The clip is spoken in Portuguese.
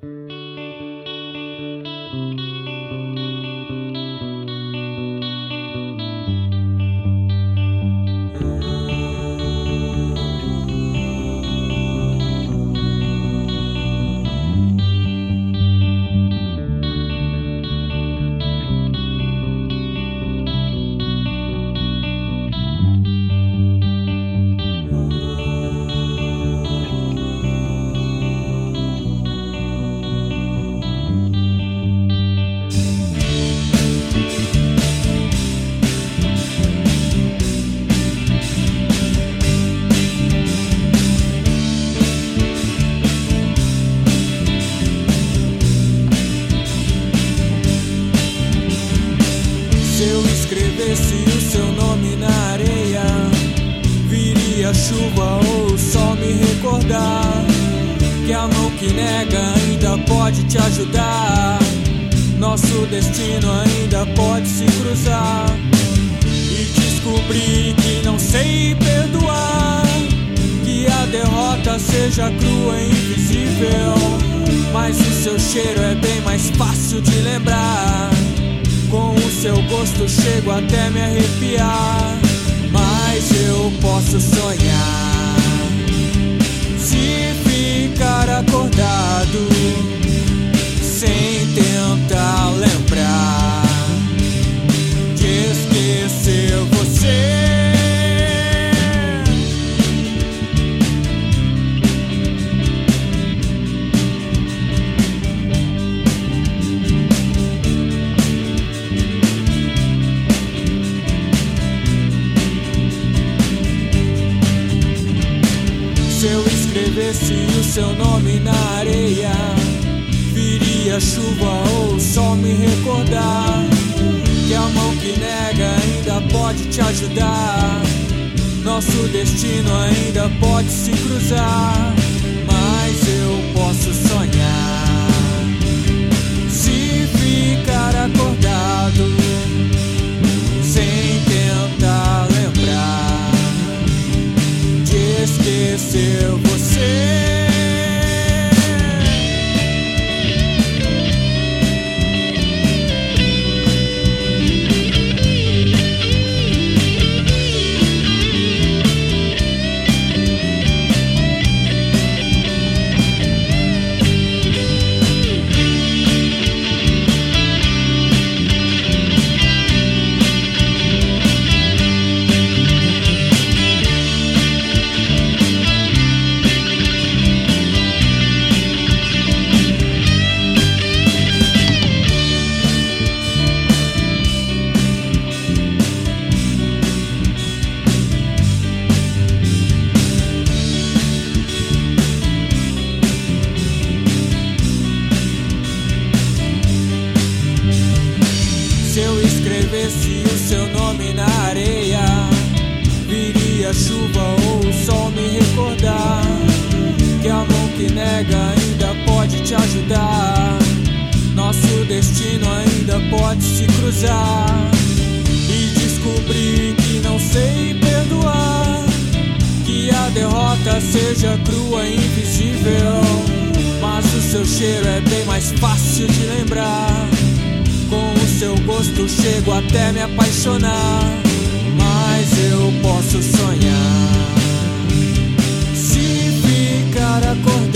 Se eu escrevesse o seu nome na areia, viria chuva ou o sol me recordar que a mão que nega ainda pode te ajudar. Nosso destino ainda pode se cruzar e descobrir que não sei perdoar, que a derrota seja crua e invisível, mas o seu cheiro é bem mais fácil de lembrar. Com o seu gosto chego até me arrepiar, mas eu posso sonhar se ficar acordado sem tentar lembrar de esquecer você. Se eu escrevesse o seu nome na areia, viria chuva ou o sol me recordar que a mão que nega ainda pode te ajudar. Nosso destino ainda pode se cruzar, mas eu posso sonhar se ficar acordado sem tentar lembrar de esquecer você. Se eu escrevesse o seu nome na areia, viria chuva ou o sol me recordar que a mão que nega ainda pode te ajudar. Nosso destino ainda pode se cruzar e descobrir que não sei perdoar, que a derrota seja crua e invisível, mas o seu cheiro é bem mais fácil de lembrar. Com o seu gosto chego até me apaixonar, mas eu posso sonhar se ficar acordado